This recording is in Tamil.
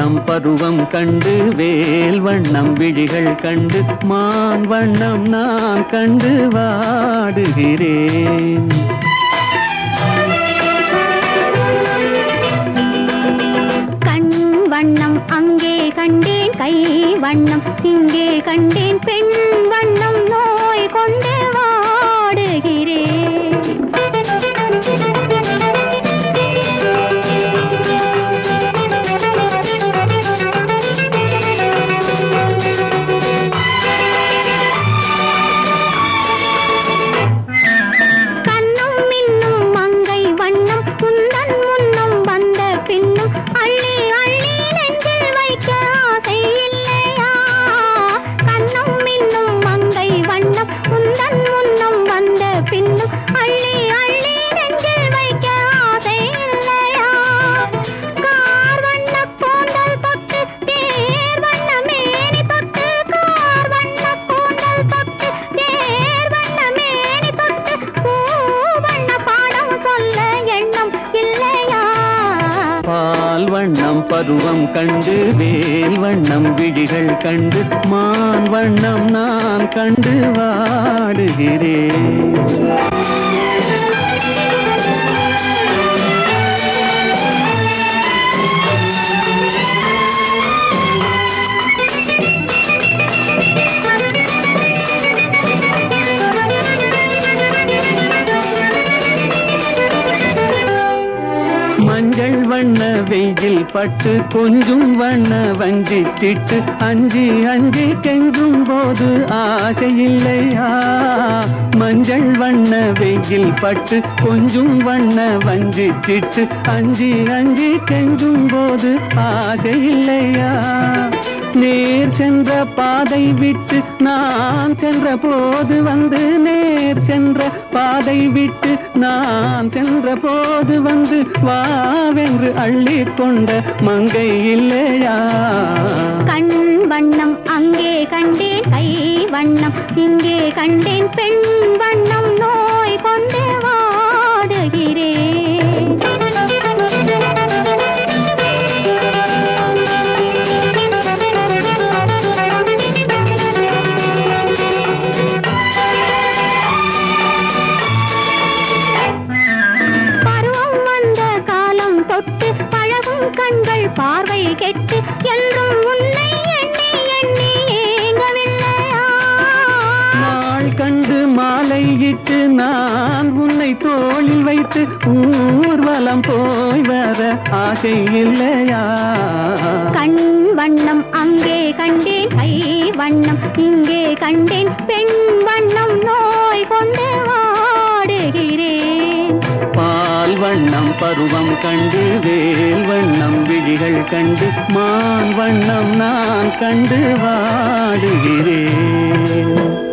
வண்ணம் பருவம் கண்டு வேல் வண்ணம் விழிகள் கண்டு மான் வண்ணம் நான் கண்டு வாடுகிறேன். கண் வண்ணம் அங்கே கண்டேன், கை வண்ணம் இங்கே கண்டேன், பெண் வண்ணம் நோய் கொண்டு வாடுகிறேன். வண்ணம் பருவம் கண்டு வேல் வண்ணம் விழிகள் கண்டு மான் வண்ணம் நான் கண்டு வாடுகிறேன். மஞ்சள் வண்ண வெயில் பட்டு கொஞ்சம் வண்ண வஞ்சி திட்டு அஞ்சி அஞ்சி கெஞ்சும் போது ஆசையில்லையா? மஞ்சள் வண்ண வெயில் பட்டு கொஞ்சம் வண்ண வஞ்சி திட்டு அஞ்சி அஞ்சி கெஞ்சும் போது ஆசையில்லையா? நேர் சென்ற பாதை விட்டு நான் சென்ற போது வந்து நேர் சென்ற பாதை விட்டு நான் சென்ற போது வந்து வாவென்று அள்ளி கொண்ட மங்கை இல்லையா? கண் வண்ணம் அங்கே கண்டேன், கை வண்ணம் இங்கே கண்டேன், பெண் வண்ணம் நோய் கொண்டு வாடுகிறேன். கண்கள் பார்வை கெட்டு என்றும் உன்னை எண்ணி எண்ணி ஏங்கவில்லையா? நாள் கண்டு மாலையிட்டு நான் உன்னை தோளில் வைத்து ஊர்வலம் போய் வர ஆசை இல்லையா? கண் வண்ணம் அங்கே கண்டேன், கை வண்ணம் இங்கே கண்டேன், பெண் வண்ணம் நோய் கொண்டு வாடுகிறேன். பால் வண்ணம் பருவம் கண்டு வேல் வண்ணம் விழிகள் கண்டு மான் வண்ணம் நான் கண்டு வாடுகிறேன்.